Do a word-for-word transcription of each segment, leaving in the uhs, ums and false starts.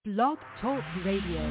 Blog Talk Radio.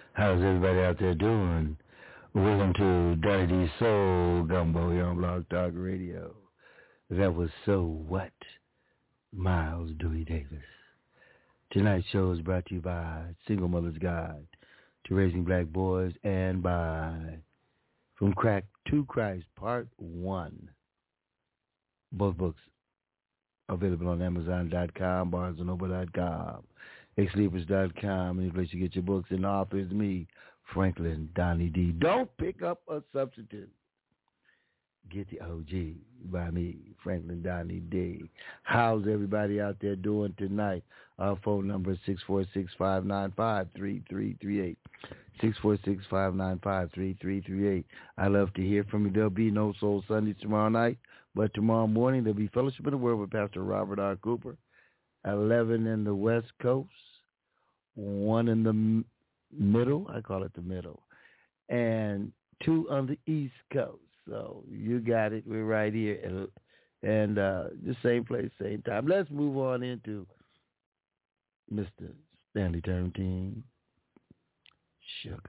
How's everybody out there doing? Welcome to Daddy D's Soul Gumbo here on Blog Talk Radio. That was So What? Miles Dewey Davis. Tonight's show is brought to you by Single Mother's Guide to Raising Black Boys and by From Crack to Christ Part one. Both books available on Amazon dot com, Barnes and Noble dot com, X Sleepers dot com, any place you get your books. And the author is me, Franklin Donnie D. Don't pick up a substitute. Get the O G by me, Franklin Donnie D. How's everybody out there doing tonight? Our phone number is six four six, five nine five, three three three eight. six four six, five nine five, three three three eight. I love to hear from you. There'll be no Soul Sundays tomorrow night, but tomorrow morning there'll be Fellowship in the Word with Pastor Robert R. Cooper. eleven in the West Coast, one in the m- middle, I call it the middle, and two on the East Coast. So you got it. We're right here. And, and uh, the same place, same time. Let's move on into Mister Stanley Turrentine. Sugar.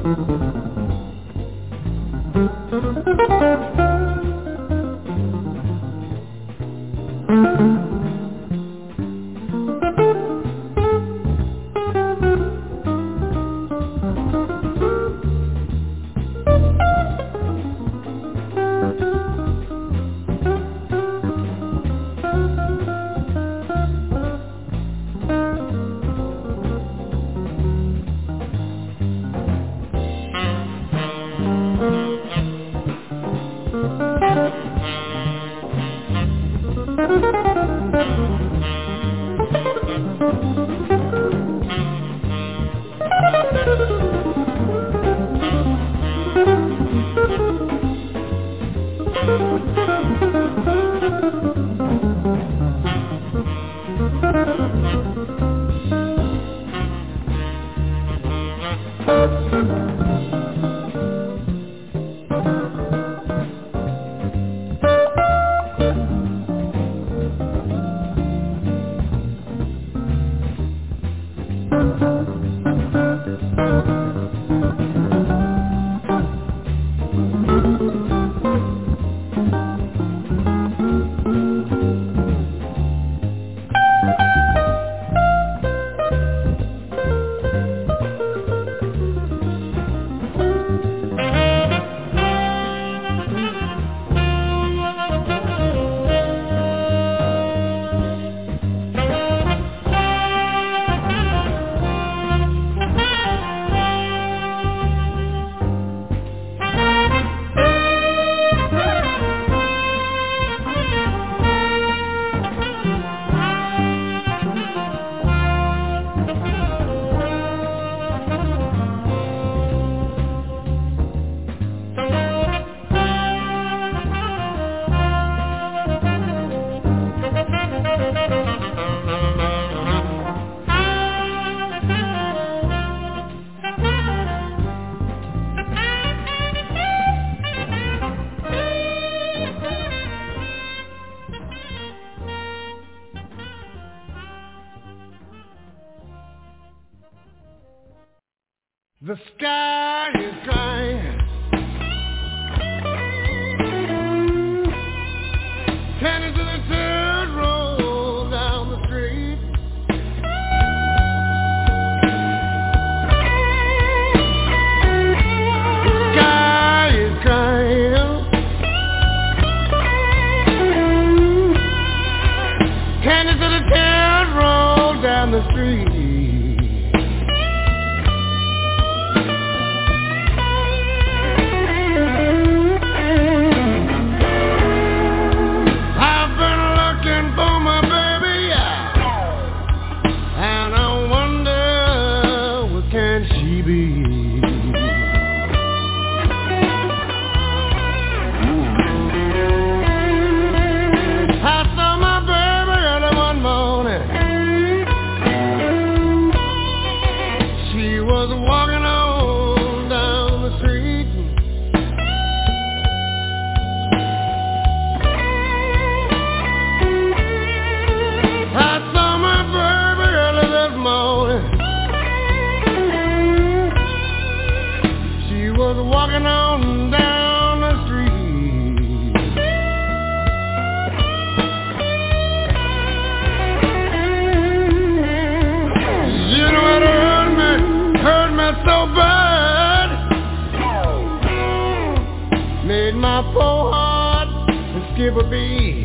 The sky is crying, tending to the dirt roll down the street. The sky is crying, tending to the dirt roll down the street. Skip a beat.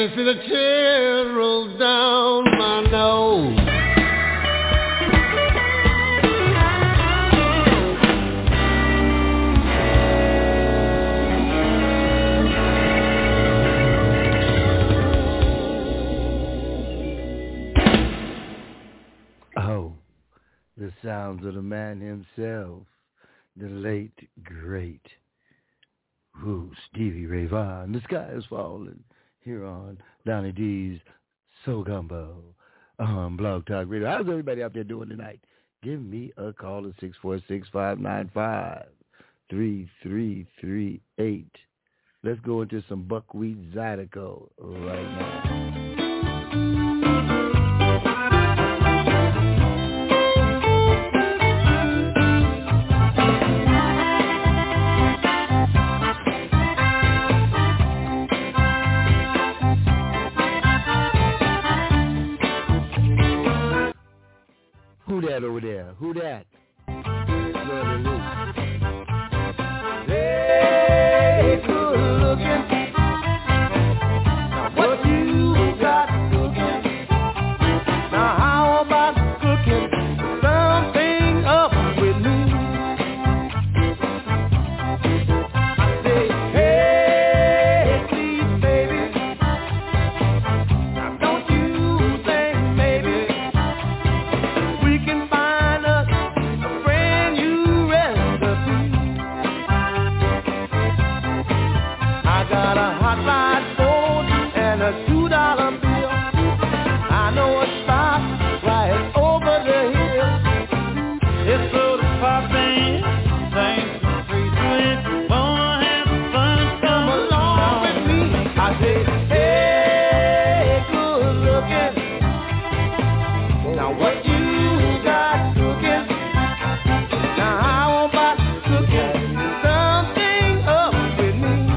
to see the tears roll down my nose. Oh, the sounds of the man himself, the late, great, who, Stevie Ray Vaughan. The sky is falling here on Donnie D's Soul Gumbo on Blog Talk Radio. How's everybody out there doing tonight? Give me a call at six four six, five nine five, three three three eight. Let's go into some Buckwheat Zydeco right now. Who that over there? Who that? Hey, good looking. Now what you got cooking? Now how about cooking something up with me? I say, hey, please, baby. Now don't you think maybe we can find us a brand new recipe? I got a hot rod board and a two dollar bill. I know a spot right over the hill. It's so poppin', things some free drink. Wanna have some fun? Come along with me. I say, hey, good looking. Now what you got cooking? Now how about cooking something up with me?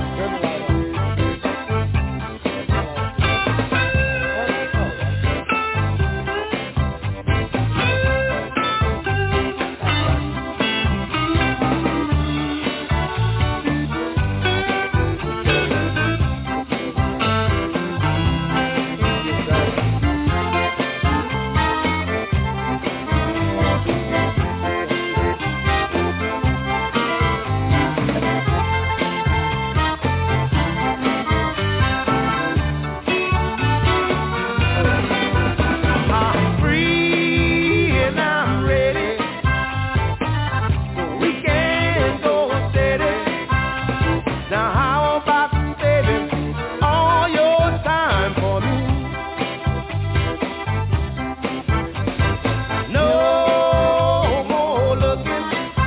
I'm free and I'm ready, so we can go steady. Now how about saving all your time for me? No more looking.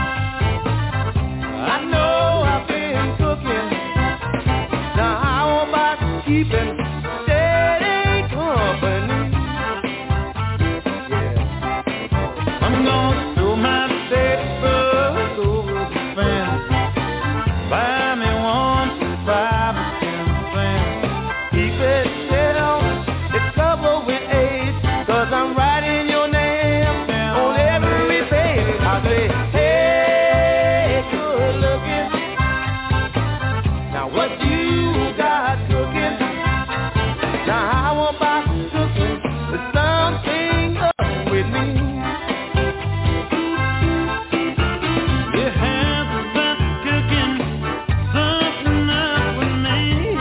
I know I've been cooking. Now how about keeping steady company? I'm gonna throw my papers over the fence. Buy me one for five or ten cents. Keep it still, it's covered with A's, cause I'm writing your name on every page. I say, hey, good looking. Now what you got cooking? Now how about cooking something up with me? You have about cooking something up with me.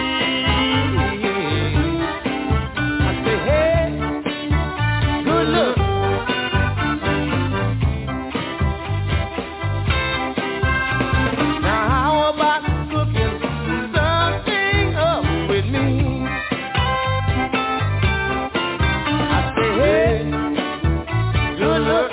I say, hey, good look. Now how about cooking something up with me? I say, hey, good look.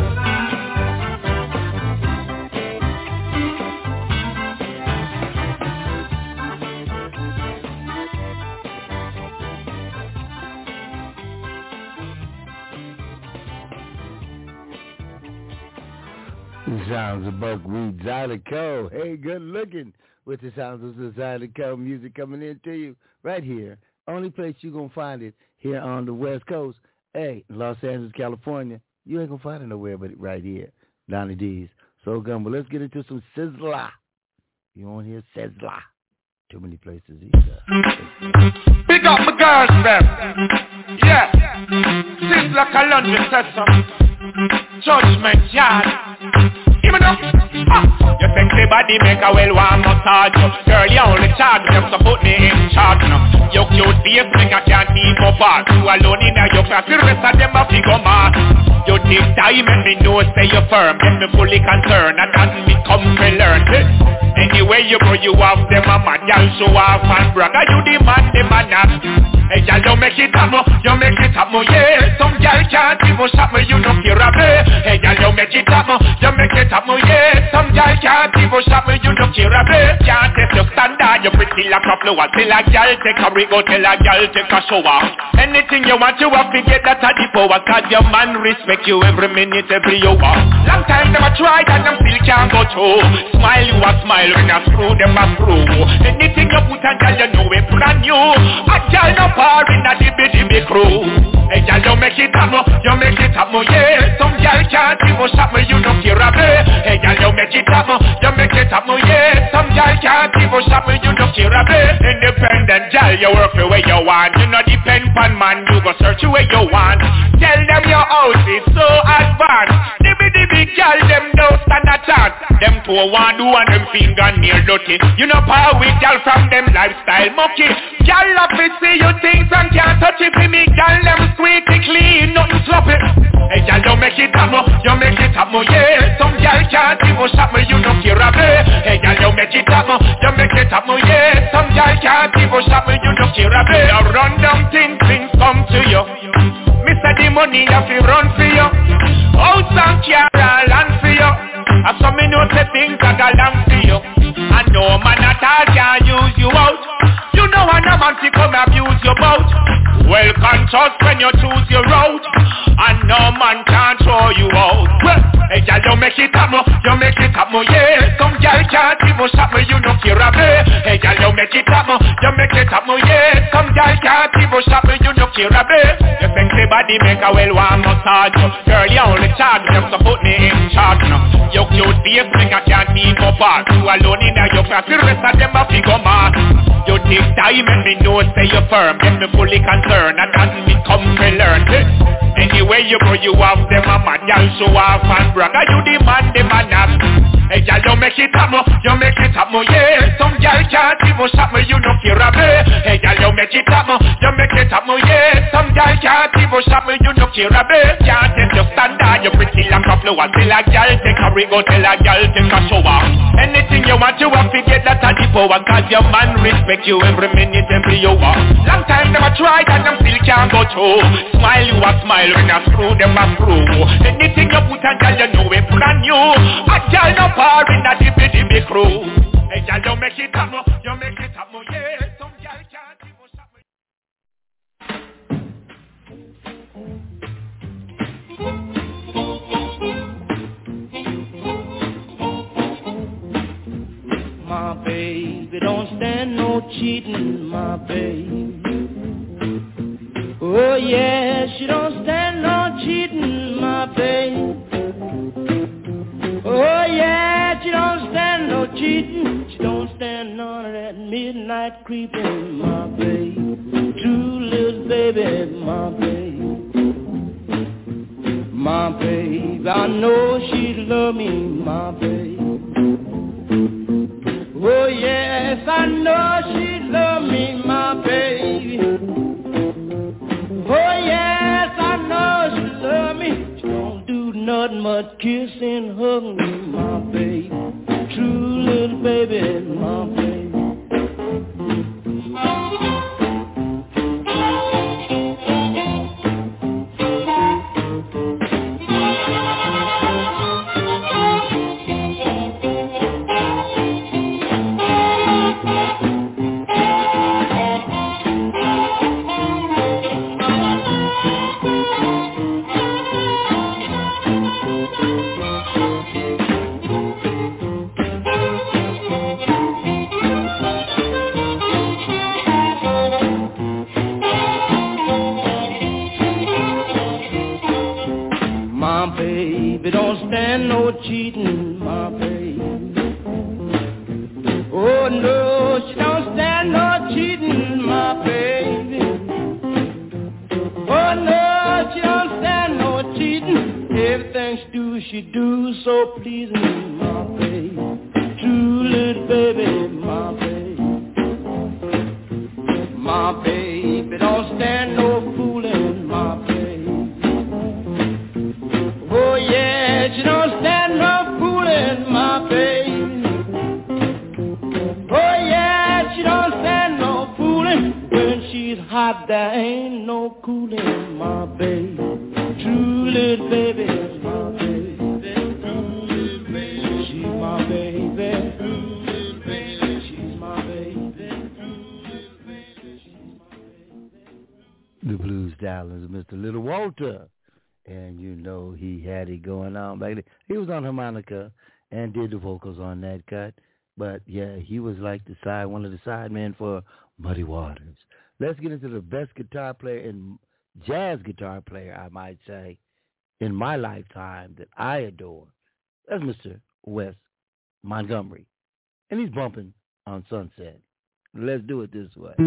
The sounds of Buckwheat Zydeco. Hey, good looking with the sounds of the Zydeco music coming in to you right here. Only place you're going to find it here on the West Coast. Hey, Los Angeles, California. You ain't going to find it nowhere but right here. Donnie D's Soul Gumbo. Let's get into some Sizzla. You want to hear Sizzla? Too many places either. Pick up my girls, them. Yeah. Seems like a laundry system. Judgment yard. Even up. Ah. You think the body make a well one massage. Girl, you only charge them to put me in charge now. You cute face make I can't keep up fast. You alone in your class, the rest of them a figure mad. You take time and me know say you're firm. Get me fully concerned and that me come to learn. Anyway you go, you have them a mad. Y'all show off and brag. Are you the man, the man up? Hey y'all, you make it up, you make it up, yeah. Some y'all can't even shop me, you don't care a bit. Hey y'all, you make it up, you make it up, yeah. Some y'all can't even shop me, you don't care a bit. Can't test your standard, you pretty like a flower. Tell a girl take a rig, go tell a girl take a shower. Anything you want, you have to get that at the power. Cause your man respect you every minute, every hour. Long time never tried and them still can't go through. Smile, you a smile, when I screw them a screw. Anything you put on, girl, you know it brand new. A girl no par in a dibby dibby crew. Hey girl, you make it up, you make it up, yeah. Some girl can't even shop me, you don't care a bit. Hey girl, you make it up, you make it up, yeah. Some girl can't even shop me, you don't care a bit. Independent girl, you work the way you want. You no depend on man, you go search the way you want. Tell them your house is so advanced. Dibby dibby girl, them don't stand a chance. Them two want do and them finger near dirty. You know power with girl from them lifestyle monkey. Girl love to see you things and can't touch it for me. Girl them squeaky clean, nothing sloppy. Hey girl, you make it up, you make it up, yeah. Some girl can't even shop me, you don't care a bit. Hey girl, you make it up, you make it up, yeah. Some girl can't even shop me, you don't care a bit. Now run down things, things come to you. Mister the money, you fi run for you. House and car and land for you. And some me know say things that go long for you. And no man at all can use you out. You know when a man to come abuse your bout. Well conscious when you choose your route. And no man can throw you out. Well, hey girl, you make it up, you make it up, yeah. Some girl can't even shop me, you don't care a bit. Hey girl, you make it up, you make it up, yeah. Some girl can't even shop me, you don't care a bit. You think the body make a well one massage. Girl, you only charge them to put me in charge now. You cute face make I can't keep up fast. You alone in your class, the rest of them a figure mad. You take time and me know say you're firm. Get me fully concerned and that me come to learn. Anyway you go, you have them a mad. Y'all show off and brag. Are you the man, the man up? Hey y'all, you make it up, you make it up, yeah. Some y'all can't even shop me, you don't care a bit. Hey y'all, you make it up, you make it up, yeah. Some y'all can't even shop me, you don't care a bit. Can't test your standard, you pretty like a flower. Tell a girl take a rig, go tell a girl take a shower. Anything you want, you have to get that at the power. Cause your man respect you every minute, every hour. Long time never tried and them still can't go through. Smile, you a smile, when I screw them a screw. Anything you put on, girl, you know it brand new. A girl no par in a dibby dibby crew. Hey girl, you make it up, you make it up, yeah. Some girl can't even stop me. My baby don't stand no cheating, my baby. Oh yeah, she don't stand no cheating, my baby. Oh yeah, she don't stand no cheating. She don't stand none of that midnight creeping, my baby. True little baby, my baby. My baby, I know she love me, my baby. Oh yes, I know she love me, my baby. Oh yes, I know she love me. She don't do nothing but kiss and hug me, my baby. True little baby, my baby. No cheating, my baby. Oh no, she don't stand Oh no, she don't stand no cheating. Everything she do, she do so pleasing. My baby, true little baby, my baby. My baby don't stand no fooling, my baby. Oh yeah, she don't stand no fooling, my baby. Oh yeah, she don't stand no fooling. When she's hot, there ain't no cooling, my baby. True little baby is my baby. True little baby, she's my baby. True little baby, she's my baby. True little baby, she's my baby. The Blues Stallions of Mister Little Walter. And you know he had it going on back then. He was on harmonica and did the vocals on that cut. But, yeah, he was like the side, one of the side men for Muddy Waters. Let's get into the best guitar player and jazz guitar player, I might say, in my lifetime that I adore. That's Mister Wes Montgomery. And he's bumping on Sunset. Let's do it this way.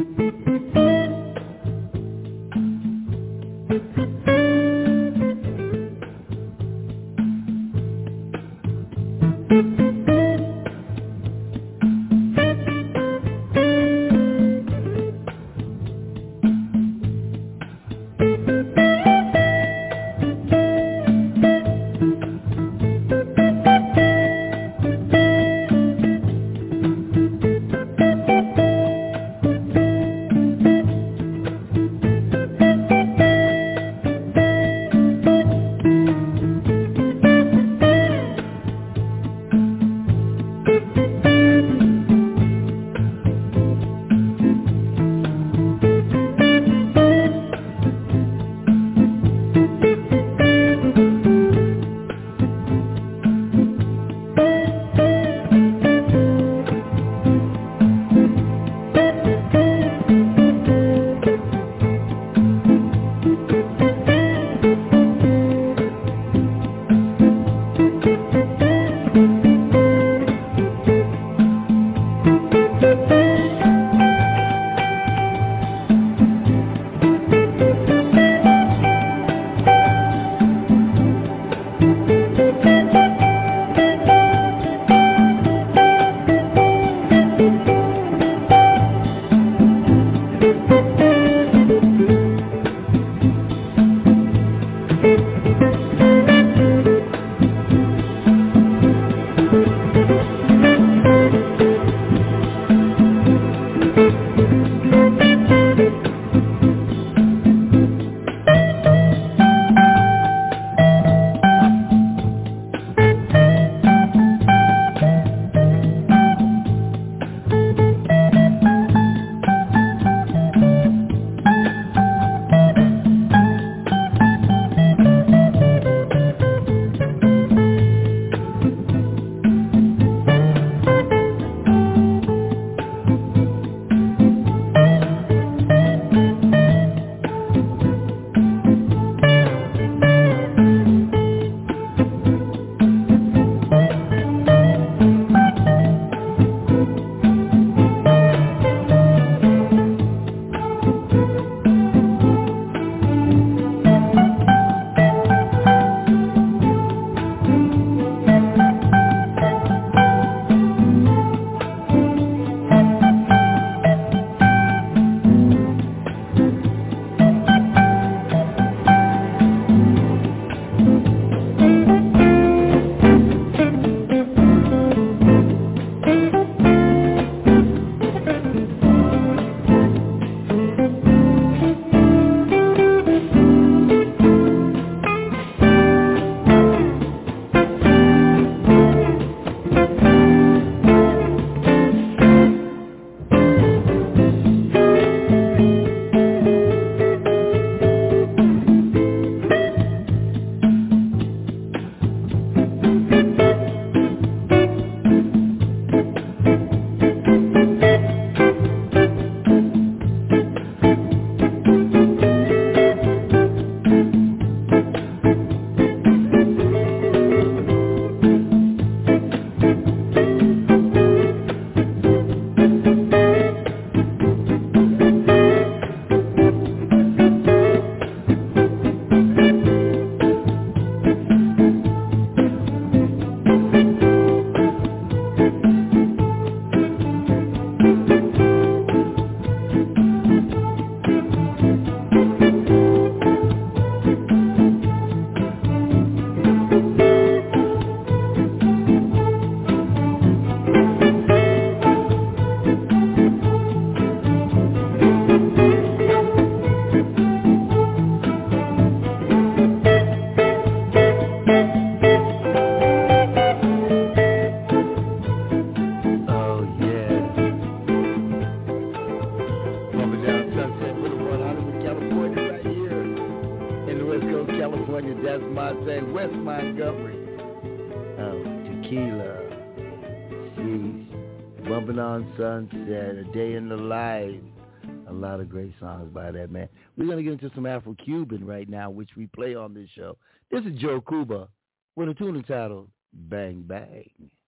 Hill, California, Des Monte, West Montgomery, uh, Tequila, Sheesh, Bumping on Sunset, A Day in the Life. A lot of great songs by that man. We're going to get into some Afro-Cuban right now, which we play on this show. This is Joe Cuba with a tune entitled Bang Bang.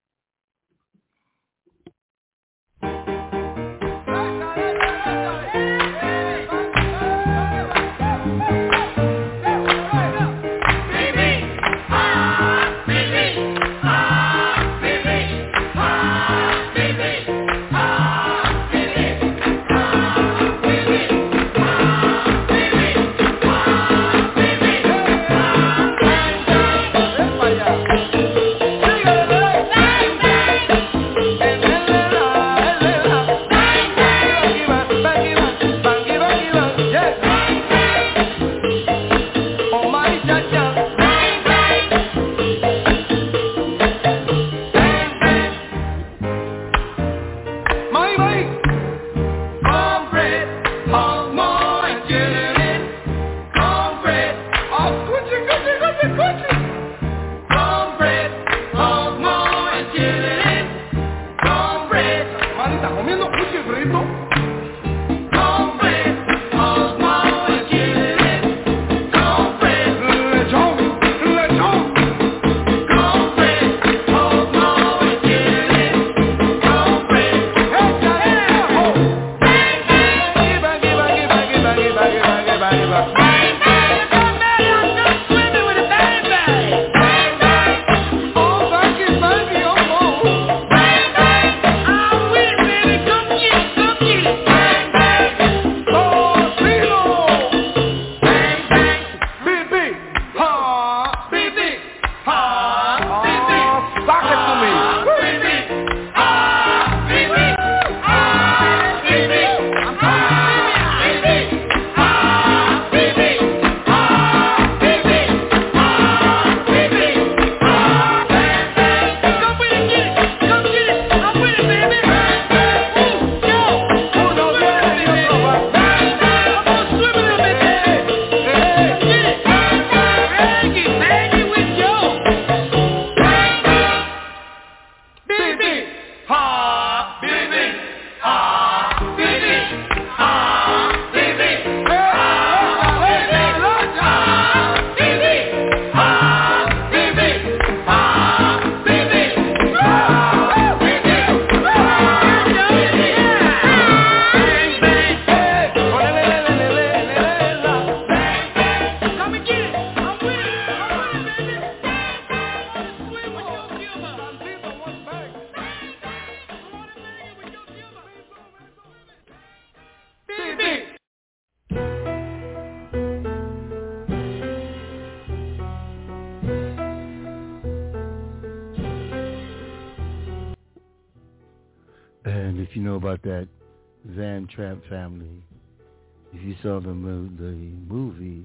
And if you know about that Van Trapp family, if you saw the, mo- the movie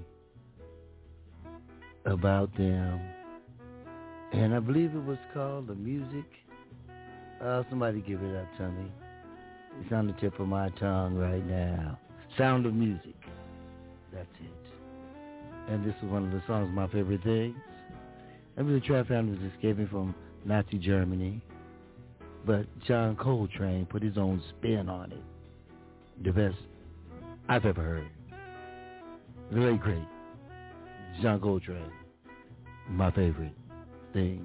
about them, and I believe it was called The Music. Uh, somebody give it up to me. It's on the tip of my tongue right now. Sound of Music. That's it. And this is one of the songs, my favorite things. I mean, the Trapp family was escaping from Nazi Germany, but John Coltrane put his own spin on it. The best I've ever heard. The late great John Coltrane. My favorite things.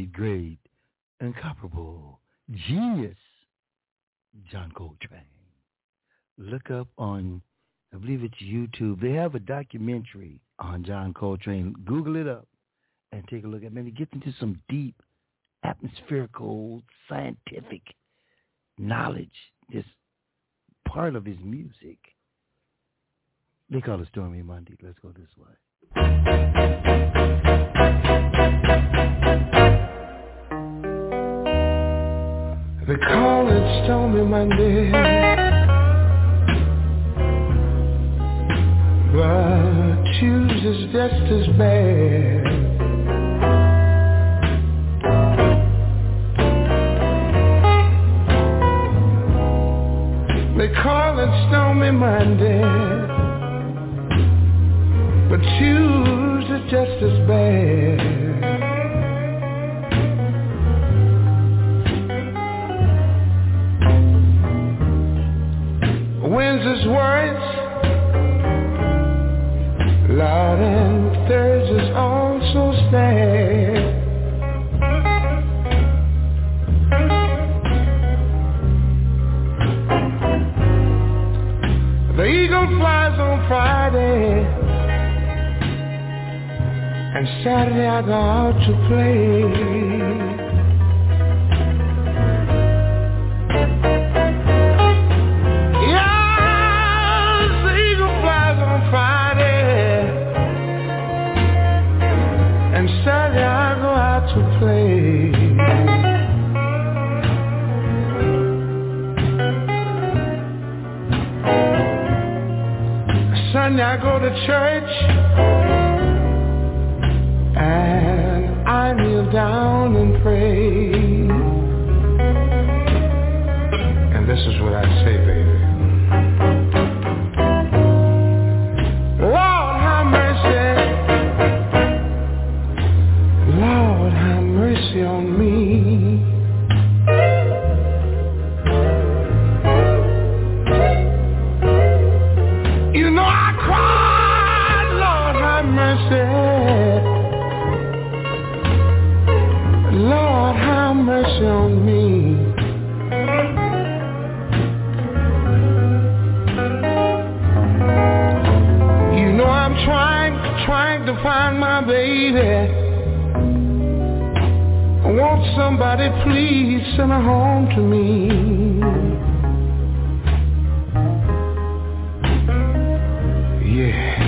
great, incomparable, genius, John Coltrane. Look up on, I believe it's YouTube. They have a documentary on John Coltrane. Google it up and take a look at it. Man, it gets into some deep, atmospherical, scientific knowledge. Just part of his music. They call it Stormy Monday. Let's go this way. They call it Stormy Monday, but Tuesday's just as bad. They call it Stormy Monday, but Tuesday's just as bad. Wednesday's worse, Lord, and Thursday's also sad. The eagle flies on Friday, and Saturday I go out to play. Saturday I go out to play. Sunday I go to church and I kneel down and pray. And this is what I say, baby. Lord, have mercy. Lord, have mercy on me. You know I cried, Lord, have mercy. Lord, have mercy on me. You know I'm trying, trying to find my baby. Won't somebody please send her home to me? Yeah.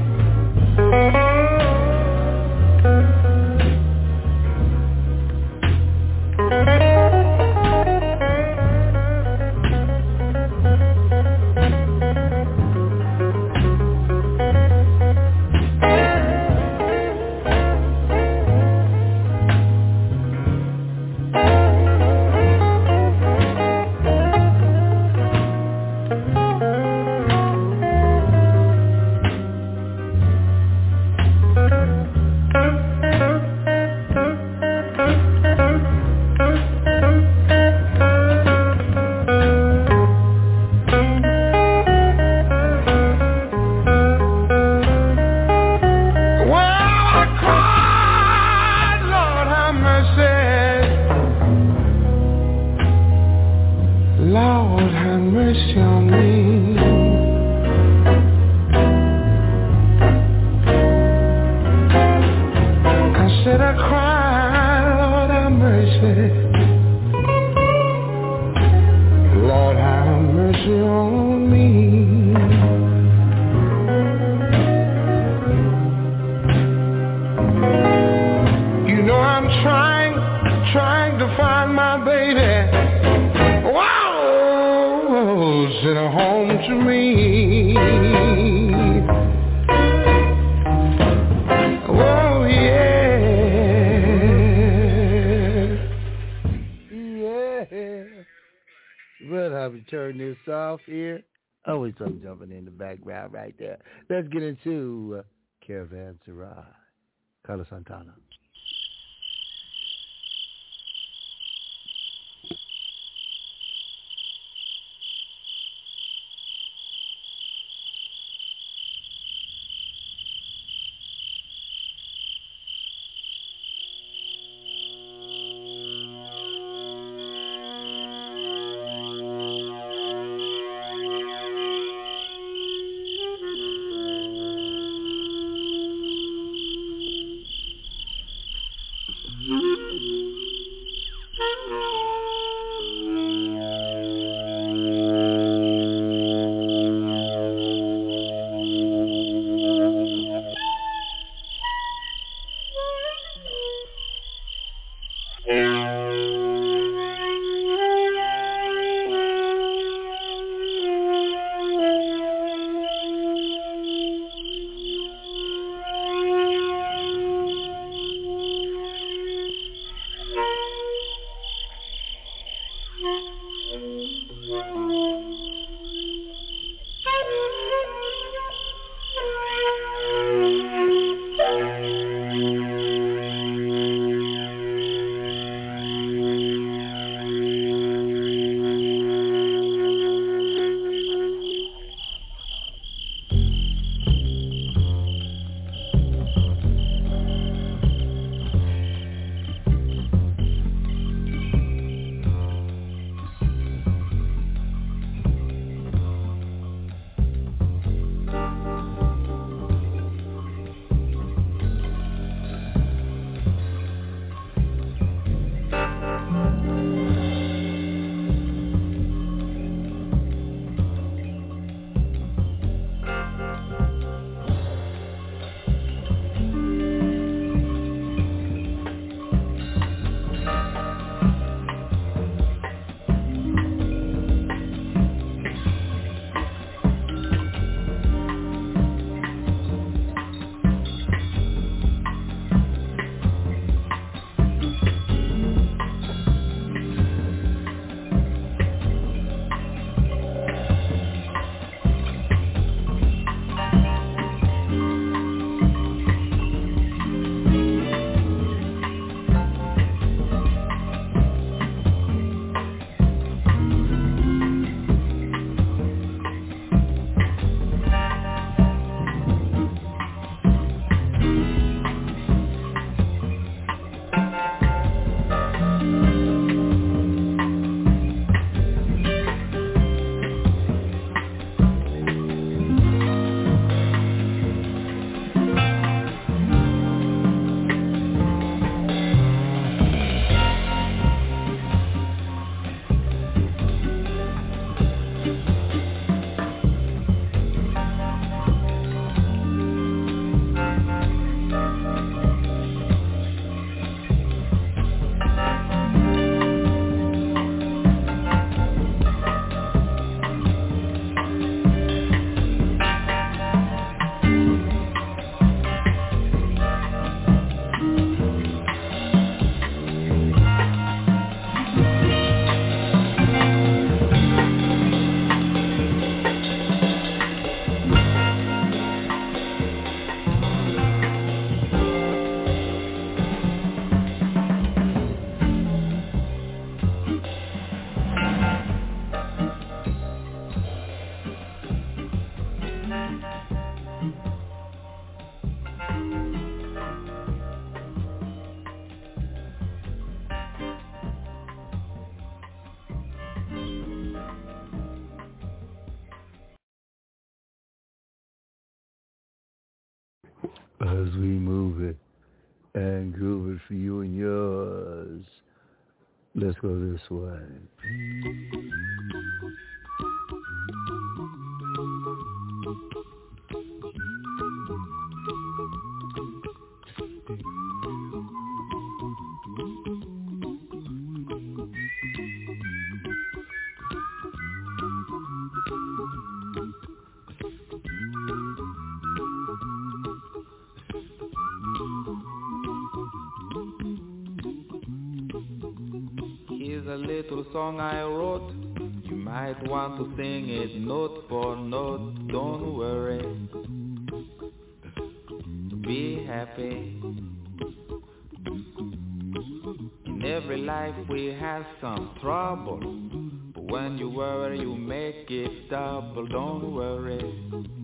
Something jumping in the background right there. Let's get into uh, Caravanserai. Carlos Santana. as we move it and groove it for you and yours. Let's go this way. Song I wrote, you might want to sing it note for note. Don't worry, be happy. In every life we have some trouble, but when you worry you make it double. Don't worry,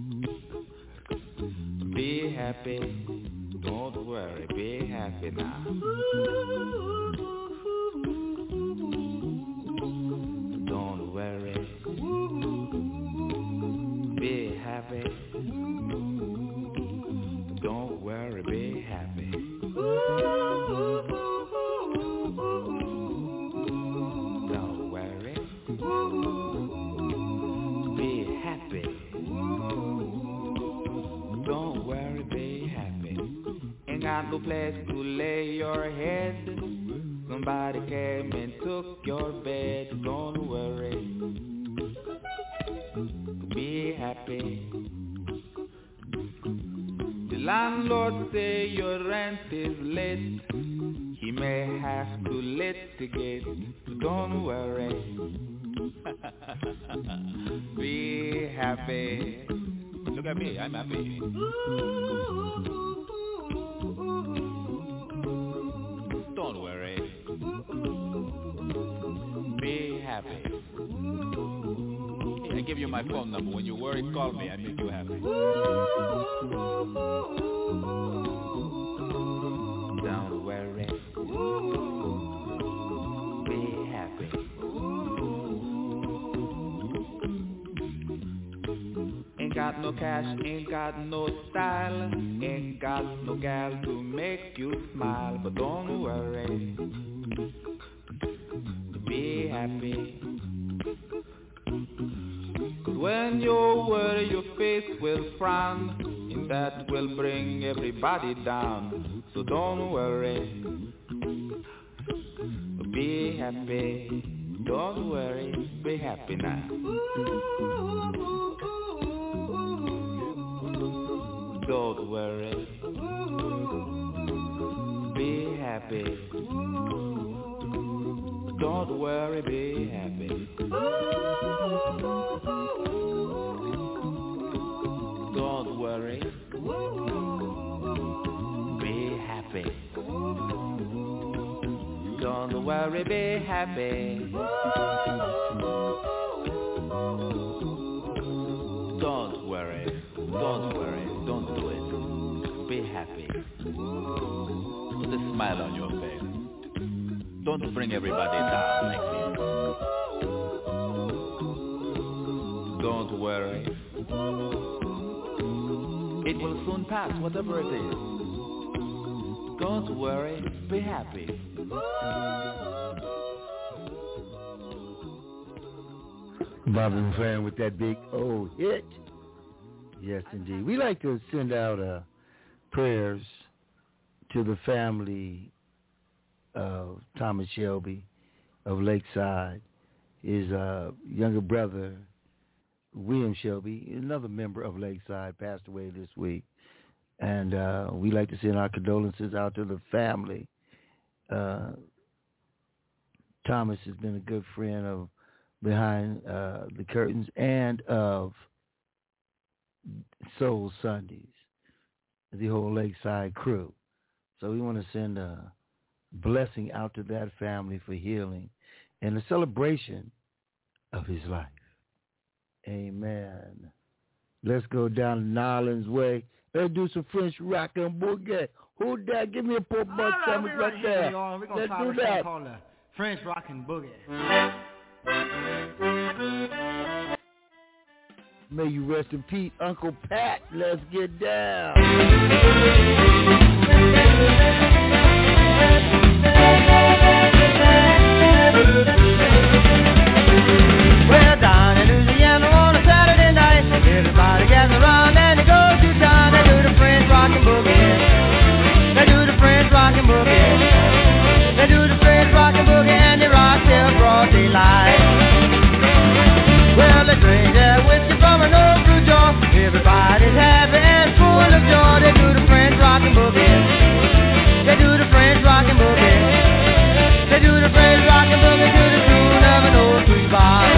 be happy. Don't worry, be happy now. Be happy. Don't worry, be happy. Don't worry. Be happy. Don't worry, be happy. Ain't got no place to lay your head. Somebody came and took your bed. Don't worry. Be happy. The landlord say your rent is late. He may have to litigate. Don't worry. Be happy. Look at me, I'm happy. Don't worry. Be happy. I give you my phone number. When you worry, call me. I make you happy. Don't worry. Be happy. Ain't got no cash, ain't got no style, ain't got no gal to make you smile. But don't worry. Be happy. When you worry, your face will frown, and that will bring everybody down. So don't worry, be happy. Don't worry, be happy now. Don't worry, be happy. Don't worry, be happy. Don't worry, be happy. Don't worry, be happy. Don't worry, don't worry, don't do it. Be happy. Put a smile on your face. Don't bring everybody down like this. Don't worry. It will soon pass, whatever it is. Don't worry, be happy. Bobby McFerrin with that big old hit. Yes, indeed. We like to send out uh, prayers to the family of Thomas Shelby of Lakeside. His uh, younger brother, William Shelby, another member of Lakeside, passed away this week. And uh, we like to send our condolences out to the family. Uh, Thomas has been a good friend of Behind uh, the Curtains and of Soul Sundays, the whole Lakeside crew. So we want to send a blessing out to that family for healing and a celebration of his life. Amen. Let's go down Nolans Way. Let's do some French rock and boogie. Who that? Give me a poor buck sandwich right, right there. Here, We're gonna Let's try do this that. called the French rock and boogie. May you rest in peace, Uncle Pat. Let's get down. Well, down in Louisiana on a Saturday night, everybody gathers around and they go to town. They do the French rockin' boogie. They do the French rockin' boogie. They do the French rockin' boogie and they rock till broad daylight. Well, they drink that whiskey from an old blue jar. Everybody's happy and full of joy. They do the French rockin' boogie. They do the French rockin' boogie. They do the French rockin' boogie to the tune of an old sweet bar.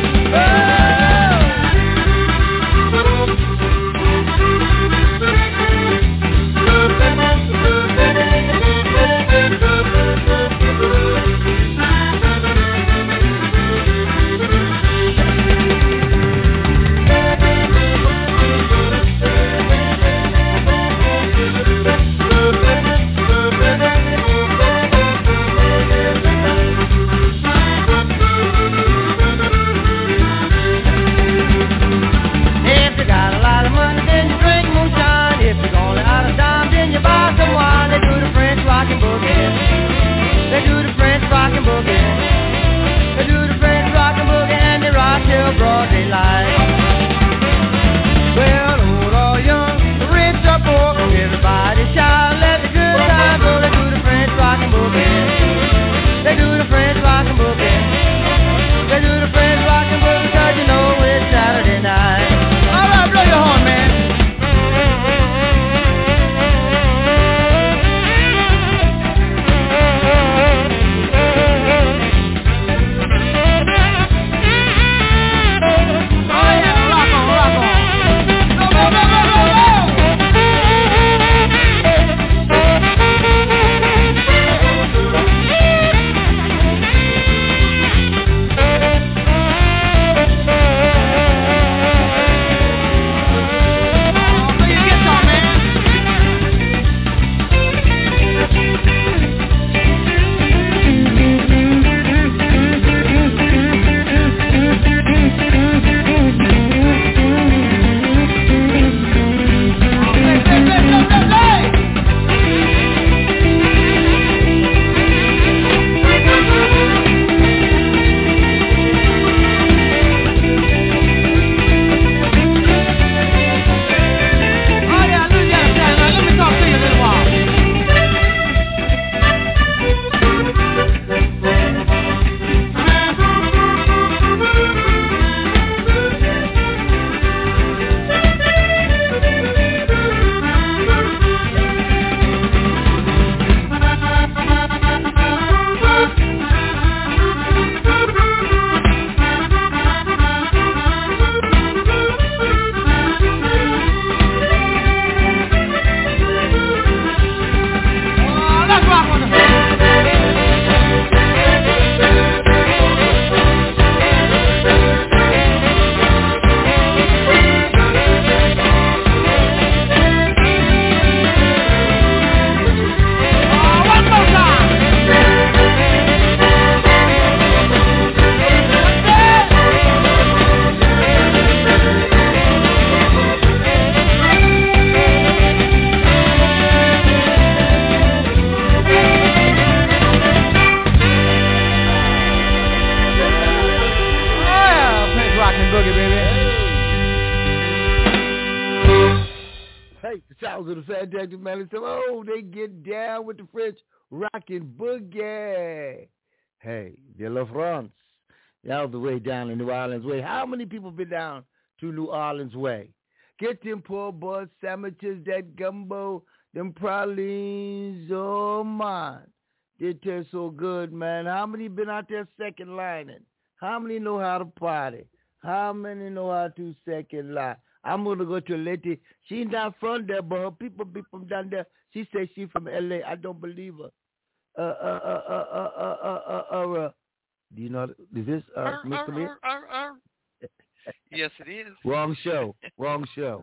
Oh, they get down with the French rockin' boogie. Hey, de la France. Y'all the way down in New Orleans way. How many people been down to New Orleans way? Get them poor boy sandwiches, that gumbo, them pralines, oh man. They taste so good, man. How many been out there second lining? How many know how to party? How many know how to second line? I'm going to go to a lady. She's not from there, but her people be from down there. She says she's from L A. I don't believe her. Uh, uh, uh, uh, uh, uh, uh, uh, uh, uh. Do you know, is this uh, Mister Lee? Yes, it is. Wrong show. Wrong show.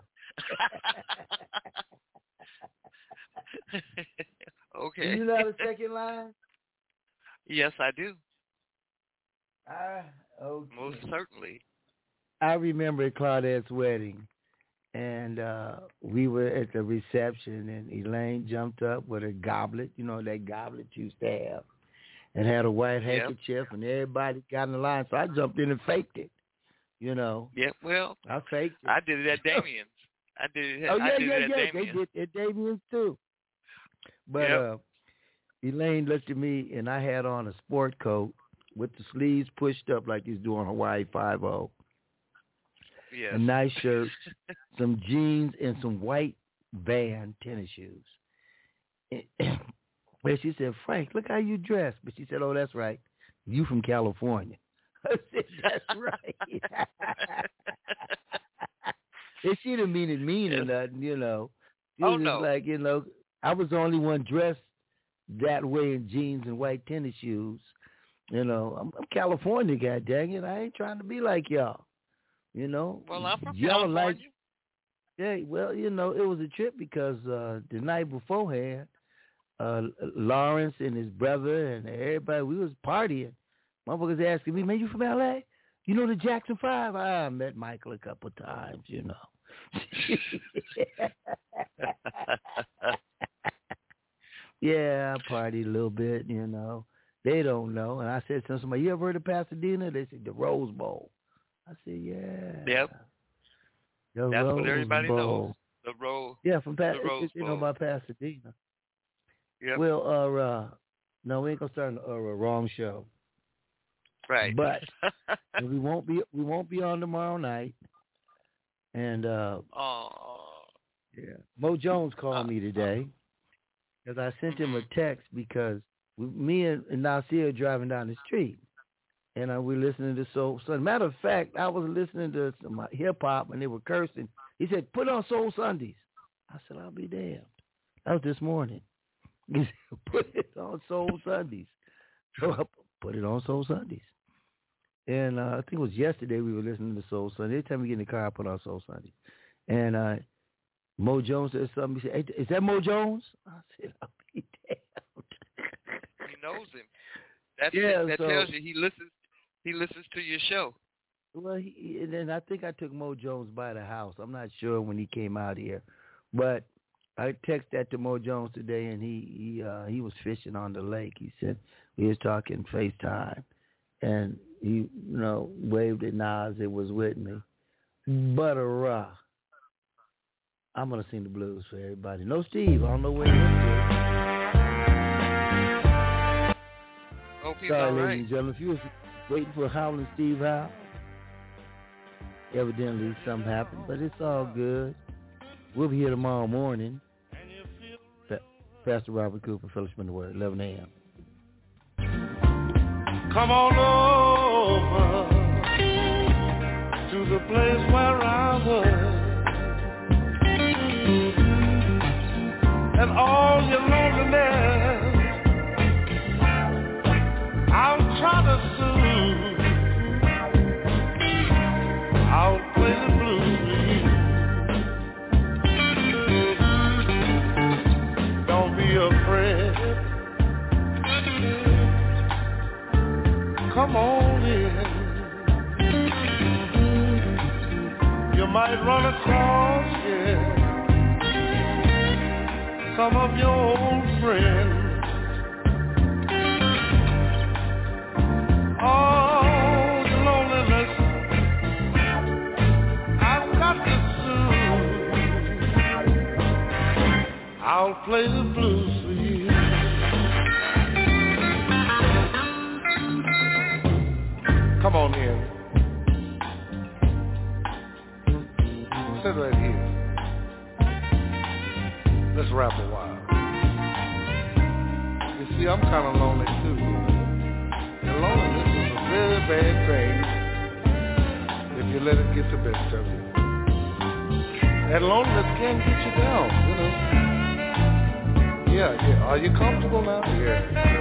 Okay. Do you know the second line? Yes, I do. Ah, okay. Most certainly. I remember Claudette's wedding, and uh, we were at the reception, and Elaine jumped up with a goblet, you know, that goblet you used to have, and had a white handkerchief, yep. and everybody got in the line. So I jumped in and faked it, you know. Yeah, well, I faked it. I did it at Damien's. I did it. Oh, yeah, I did yeah, it at yeah. Damien's. They did it at Damien's, too. But yep. uh, Elaine looked at me, and I had on a sport coat with the sleeves pushed up like he's doing Hawaii Five-O. Yes. A nice shirt, some jeans, and some white Van tennis shoes. And she said, Frank, look how you dress. But she said, oh, that's right. You from California. I said, that's right. And she didn't mean it mean or nothing, you know. She oh, was no. like, you know, I was the only one dressed that way in jeans and white tennis shoes. You know, I'm, I'm California guy, dang it. I ain't trying to be like y'all. You know, well, I'm from yellow California. Lights, yeah, well, you know, it was a trip because uh, the night beforehand, uh, Lawrence and his brother and everybody, we was partying. Motherfuckers asking me, man, you from L A? You know the Jackson Five? I met Michael a couple times, you know. Yeah, I partied a little bit, you know. They don't know. And I said to somebody, you ever heard of Pasadena? They said, the Rose Bowl. I said, yeah. Yep. The That's Rose what everybody Bowl. knows. The Rose. Yeah, from pa- the Rose you Bowl. know about Pasadena. Yep. Well, uh, uh, no, we ain't gonna start a uh, wrong show. Right. But we won't be we won't be on tomorrow night. And uh, oh. yeah, Mo Jones called uh, me today because I sent him a text because we, me and, and Nasir are driving down the street. And uh, we're listening to Soul Sunday. Matter of fact, I was listening to some uh, hip-hop, and they were cursing. He said, put on Soul Sundays. I said, I'll be damned. That was this morning. He said, put it on Soul Sundays. So I put it on Soul Sundays. And uh, I think it was yesterday we were listening to Soul Sunday. Every time we get in the car, I put on Soul Sundays. And uh, Mo Jones said something. He said, hey, is that Mo Jones? I said, I'll be damned. He knows him. That's yeah, it. That so, tells you he listens. He listens to your show. Well, he, and then I think I took Mo Jones by the house. I'm not sure when he came out here, but I texted that to Mo Jones today, and he he uh, he was fishing on the lake. He said we was talking FaceTime, and he you know waved at Nas. It was with me, but a raw. I'm gonna sing the blues for everybody. No Steve. I don't know where he is. Hope he's Sorry, all ladies right. and gentlemen. If you was waiting for Howlin' Steve Howe, evidently something happened, but it's all good. We'll be here tomorrow morning. Pastor Robert Cooper, Fellowship in the Word, eleven a.m. Come on over to the place where I was, and all your loneliness I'll try to soothe. I'll play the blues with you. Don't be afraid. Come on in. You might run across, yeah, some of your old friends. All the loneliness I've got to soothe. I'll play the blues for you. Come on in. Sit right here. Let's rap a while. You see, I'm kind of lonely too. And loneliness is a very bad thing if you let it get the best of you. And loneliness can get you down, you know. Yeah, yeah. Are you comfortable now? Yeah.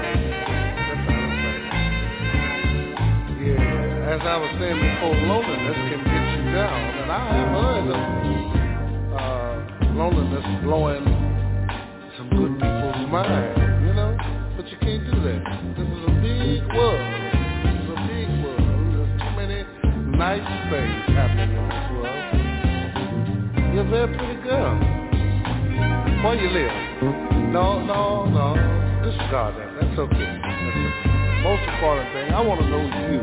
Yeah. As I was saying before, loneliness can get you down. And I have heard of uh, loneliness blowing some good people's mind, you know. But you can't do that. This is a big world. It's a big world. There's too many nice things happening a very pretty girl. Where you live? No, no, no. Disregard that. That's okay. That's okay. Most important thing, I want to know you.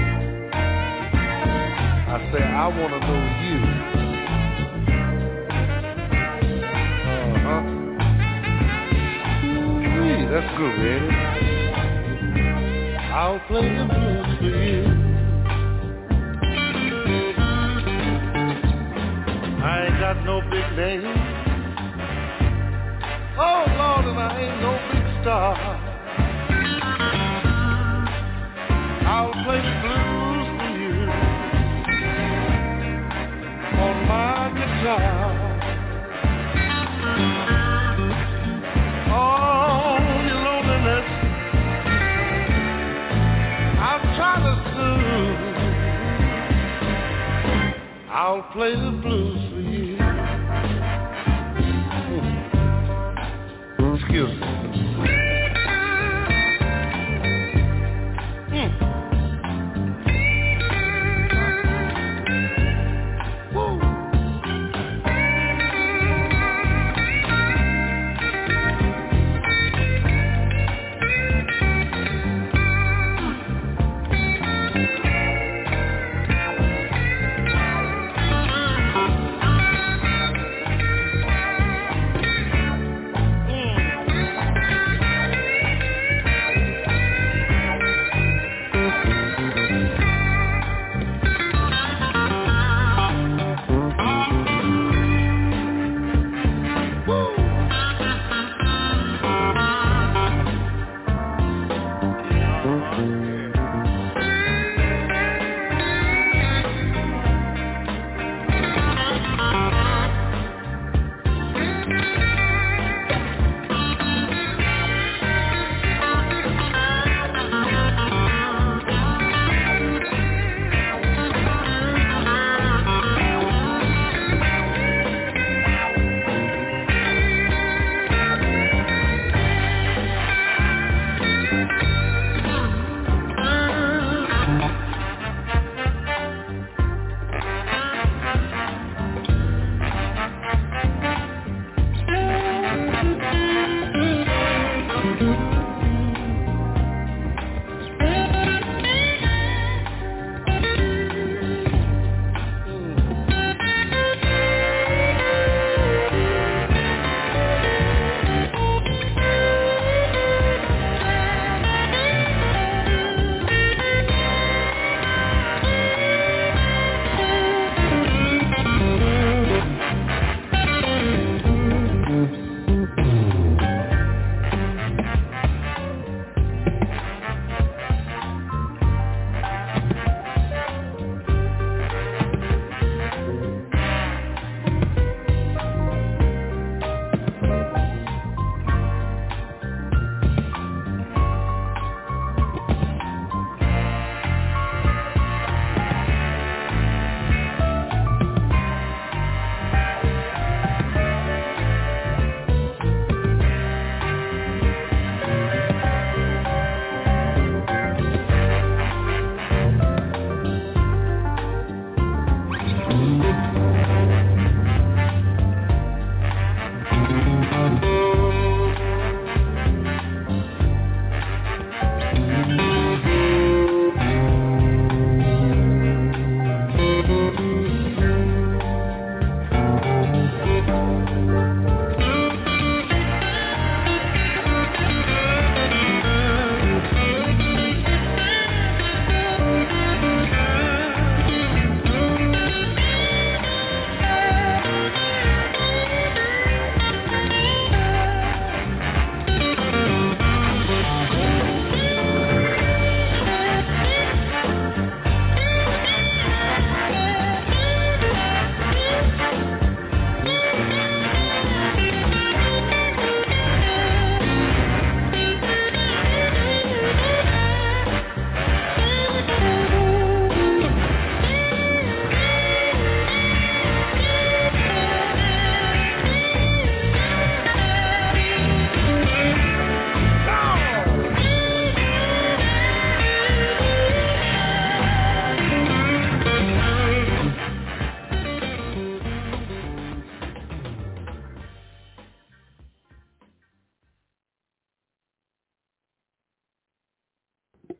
I say, I want to know you. Uh-huh. Ooh, that's good, baby. I'll play the blues for you. I ain't got no big name. Oh, Lord, and I ain't no big star. I'll play the blues for you on my guitar. Oh, your loneliness I'm trying to soothe. I'll play the blues for you. Excuse me.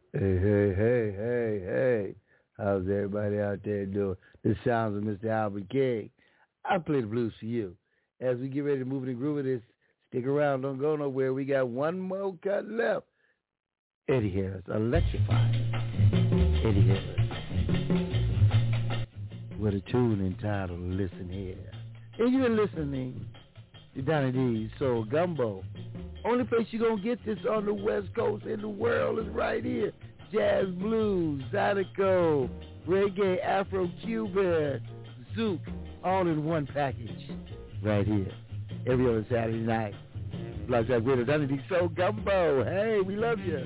Hey, hey, hey, hey, hey. How's everybody out there doing? The sounds of Mister Albert King. I'll play the blues for you. As we get ready to move and groove with this, stick around. Don't go nowhere. We got one more cut left. Eddie Harris, Electrifying. Eddie Harris. With a tune entitled Listen Here. And you're listening to Donnie D's Soul Gumbo. Only place you're going to get this on the West Coast in the world is right here. Jazz, blues, zydeco, reggae, Afro-Cuban, zouk, all in one package right here. Every other Saturday night. Block Talk Radio, Donnie D's Soul Gumbo. Hey, we love you.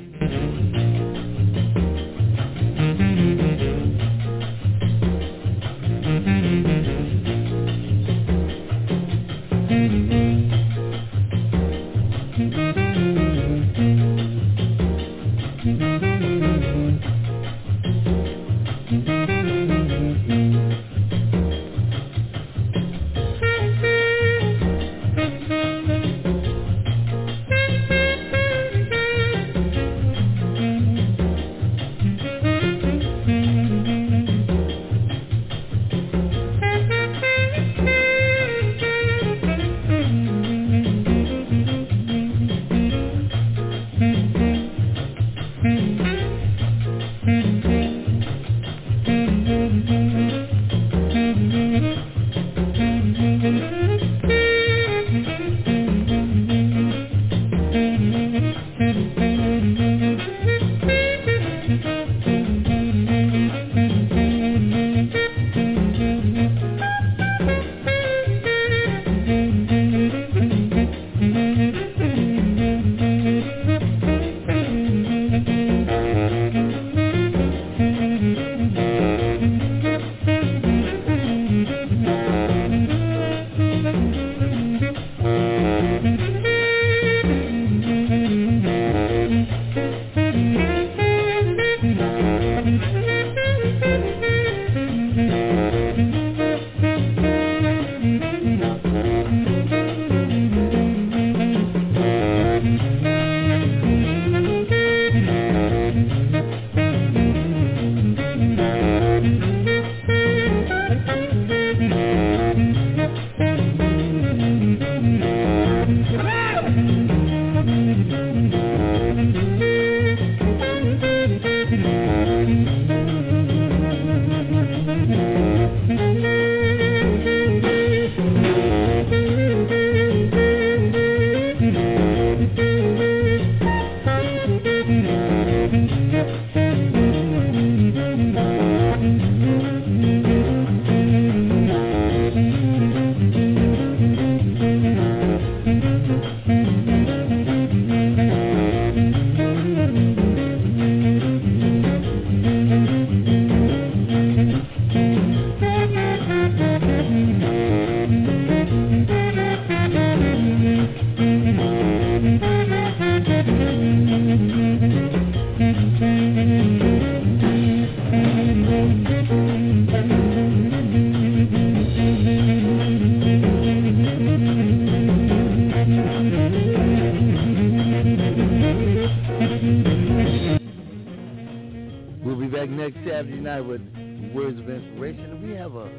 Saturday night with Words of Inspiration. We have a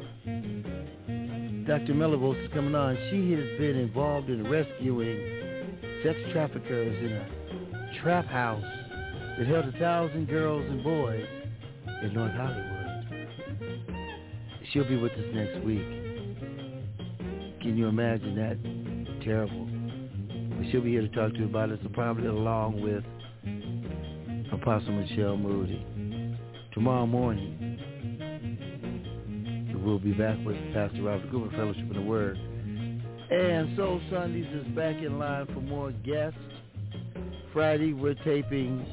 Doctor Melivos is coming on. She has been involved in rescuing sex traffickers in a trap house that held a thousand girls and boys in North Hollywood. She'll be with us next week. Can you imagine that? Terrible. But she'll be here to talk to you about it, so probably along with Apostle Michelle Moody. Tomorrow morning, we'll be back with Pastor Robert Cooper, Fellowship in the Word. And Soul Sundays is back in line for more guests. Friday, we're taping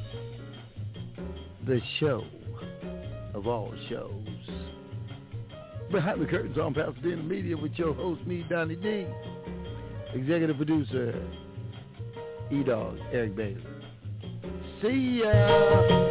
the show of all shows. Behind the Curtains on Pasadena Media with your host, me, Donnie D. Executive producer, E-Dog, Eric Bailey. See ya!